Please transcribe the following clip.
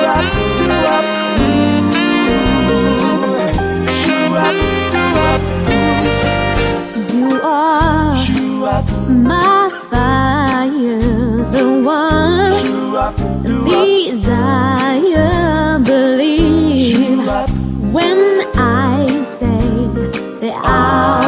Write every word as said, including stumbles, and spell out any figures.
You are my fire, the one desire, believe when I say that I